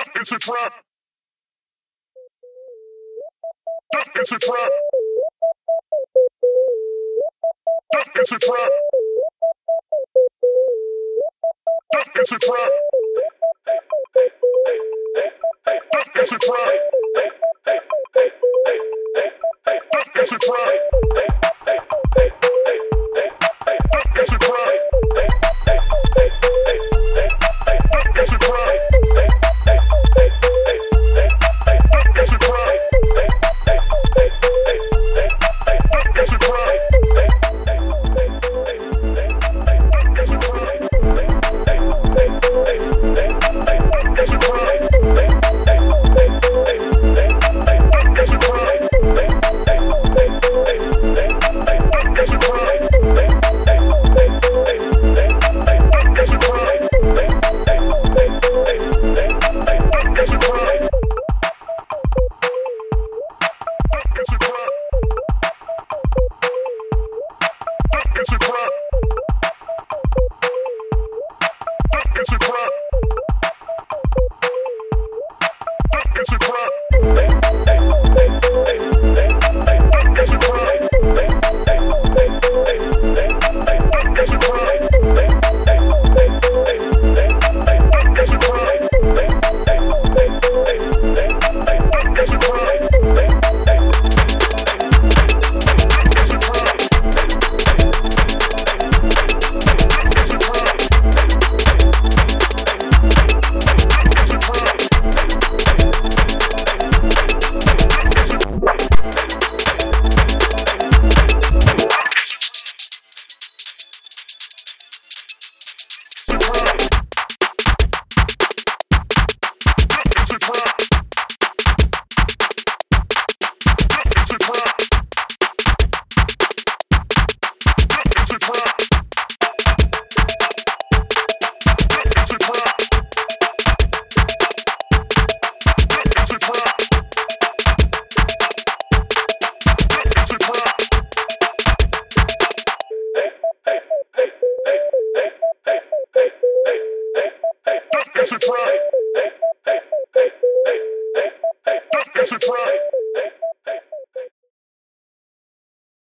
It's a trap. It's a trap. It's a trap. It's a trap. It's a trap. It's a trap. It's a trap. It's a trap. It's a trap. It's a trap. It's a trap.